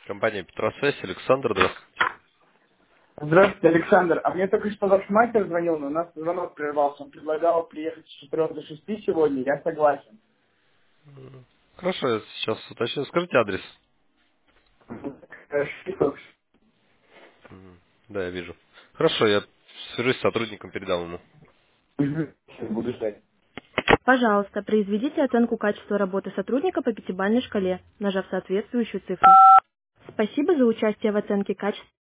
Компания Петросвязь, Александр, здравствуйте. Здравствуйте, Александр. А мне только что ваш мастер звонил, но у нас звонок прервался. Он предлагал приехать с 4 до 6 сегодня. Я согласен. Хорошо, я сейчас уточню. Скажите адрес. Что ж, Да, я вижу. Хорошо, я свяжусь с сотрудником, передам ему. Буду ждать. Пожалуйста, произведите оценку качества работы сотрудника по пятибалльной шкале, нажав соответствующую цифру. Спасибо за участие в оценке качества.